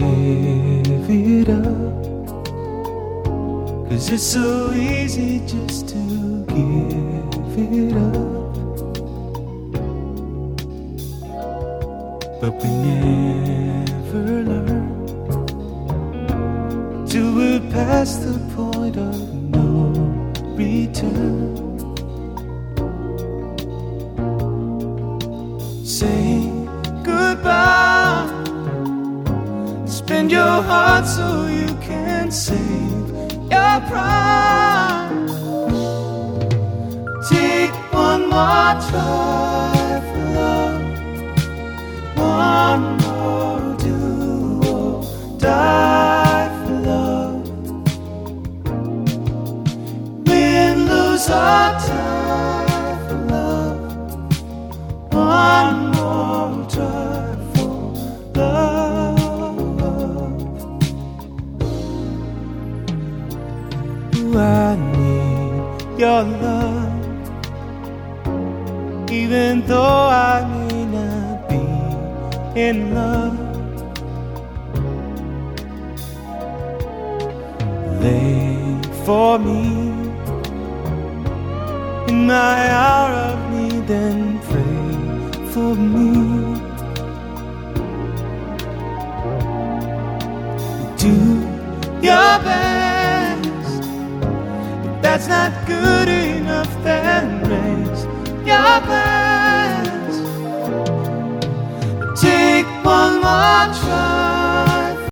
give it up, 'cause it's so easy just to give it up. But we never learn till we're past the point of no return. Say goodbye, spend your heart so you can save your pride. Take one more try for love, one more do or die for love. Win, lose or tie for love, one more try for love. Ooh, I need your love, even though I may not be in love. Lay for me in my hour of need, then pray for me. Do your best. If that's not good enough, then raise your best.